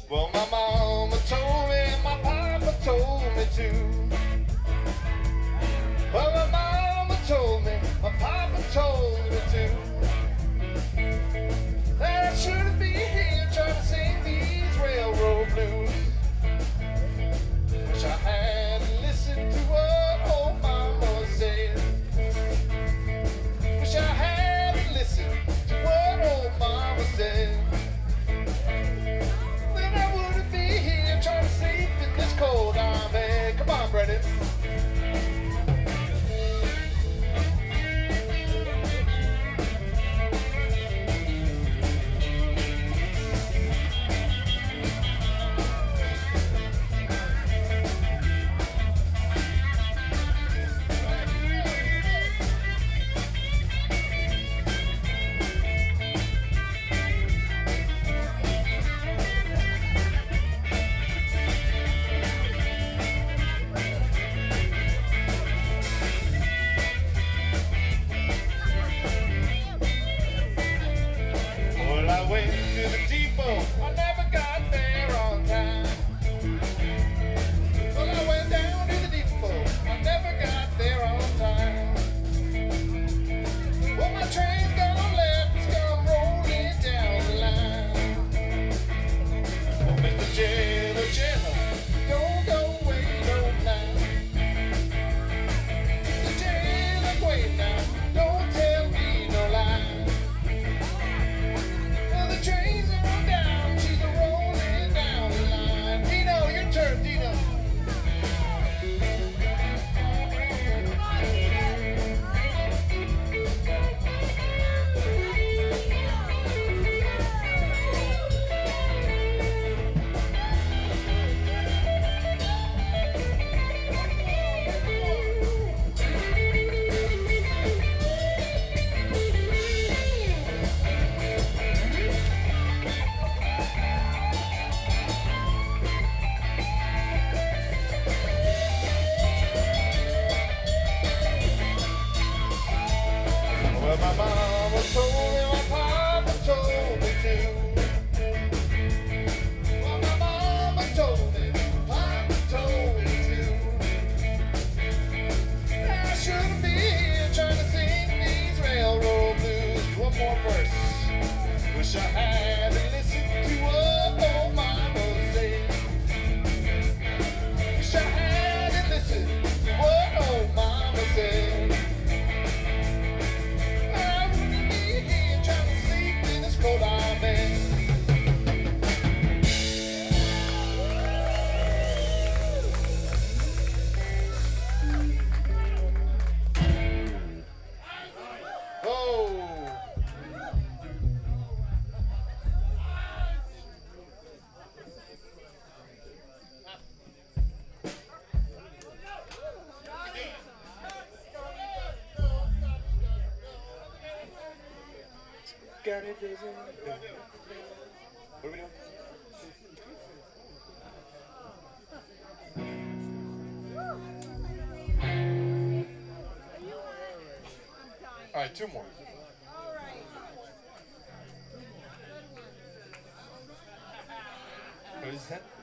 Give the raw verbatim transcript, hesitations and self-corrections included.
Well, my mama told me, my papa told me too. Well, my mama told me, my papa told me too. That I shouldn't be here trying to sing these railroad blues. Wish I had listened to what old mama said. Wish I had listened to what old mama said. Then I wouldn't be here trying to sleep in this cold iron bed. Come on, Brendan. I went to the depot, I never got there on time. Well, I went down to the depot, I never got there on time. Well, my train's gone left, it's gone rolling down the line. Well, Mister Jello Jello, don't go away, don't lie. Mister Jello, wait now, don't tell me no lie. The trains are run down, she's a rolling down the line. Dino, your turn, Dino. Well, my mama told me, my papa told me too. Well, my mama told me, my papa told me too. I shouldn't be here trying to sing these railroad blues. One more verse. Wish I had listened to what old mama said. Wish I had listened to what old mama said. Cold iron bed. Oh. Got it, what are we doing? All right, two more. All right. What is that?